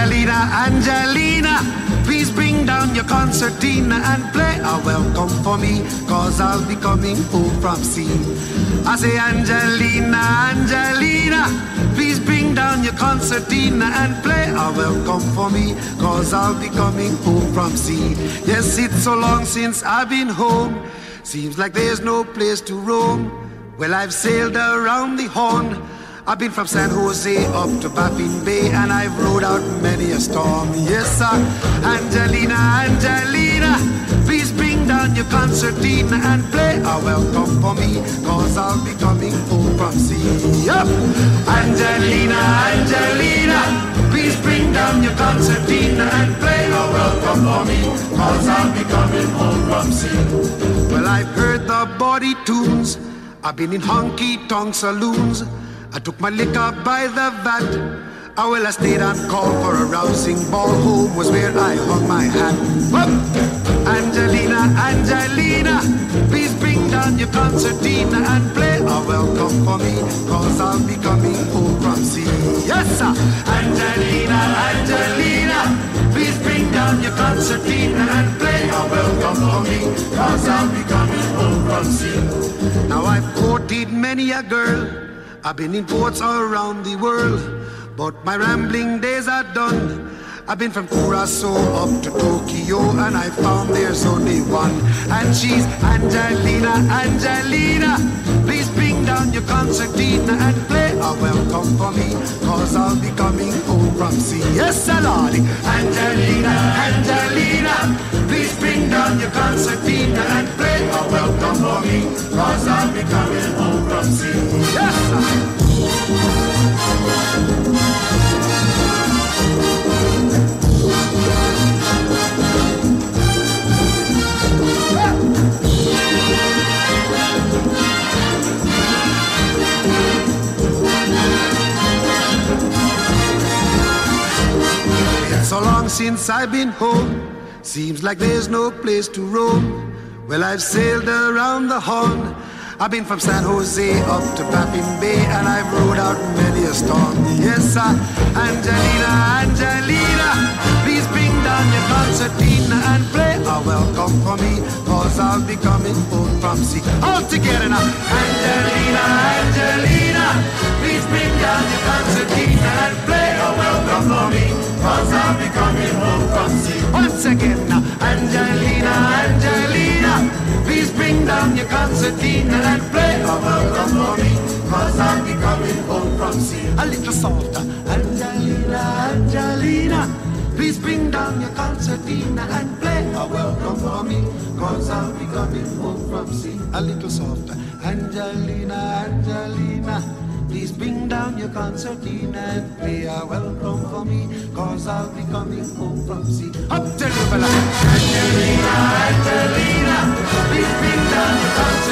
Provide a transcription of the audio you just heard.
Angelina, Angelina, please bring down your concertina and play a welcome for me, cause I'll be coming home from sea. I say Angelina, Angelina, please bring down your concertina and play a welcome for me, cause I'll be coming home from sea. Yes, it's so long since I've been home, seems like there's no place to roam. Well, I've sailed around the Horn, I've been from San Jose up to Baffin Bay, and I've rode out many a storm. Yes, sir. Angelina, Angelina, please bring down your concertina and play a welcome for me, cause I'll be coming home from sea. Yep. Angelina, Angelina, please bring down your concertina and play a welcome for me, cause I'll be coming home from sea. Well, I've heard the body tunes, I've been in honky-tonk saloons, I took my liquor by the vat. I stayed on call for a rousing ball. Home was where I hung my hat. Whoop! Angelina, Angelina, please bring down your concertina and play a welcome for me, cause I'll be coming home from sea. Yes, sir. Angelina, Angelina, please bring down your concertina and play a welcome for me, cause I'll be coming home from sea. Now I've courted many a girl, I've been in ports all around the world, but my rambling days are done. I've been from Curacao up to Tokyo, and I found there's only one, and she's Angelina, Angelina. Please bring down your concertina and play a welcome for me, cause I'll be coming home from sea. Yes, Lordy. Angelina, Angelina, please bring down your concertina and play a welcome for me, cause I'll be coming home from sea. Yes, sir. So long since I've been home, seems like there's no place to roam. Well, I've sailed around the Horn, I've been from San Jose up to Baffin Bay, and I've rode out many a storm. Yes, sir. Angelina, Angelina, please bring down your concertina and play a welcome for me, cause I'll be coming home from sea. All together now. Angelina, Angelina, please bring down your concertina and play a welcome for me, cause I'll be coming home from sea. Once again now. Angelina, Angelina, please bring down your concertina and play a welcome for me, cause I'll be coming home from sea. A little softer. Angelina, Angelina, please bring down your concertina and play a welcome for me, cause I'll be coming home from sea. A little softer. Angelina, Angelina, please bring down your concertina and play a welcome for me, cause I'll be coming home from sea. Up to the Angelina, Angelina, please bring down your concertina.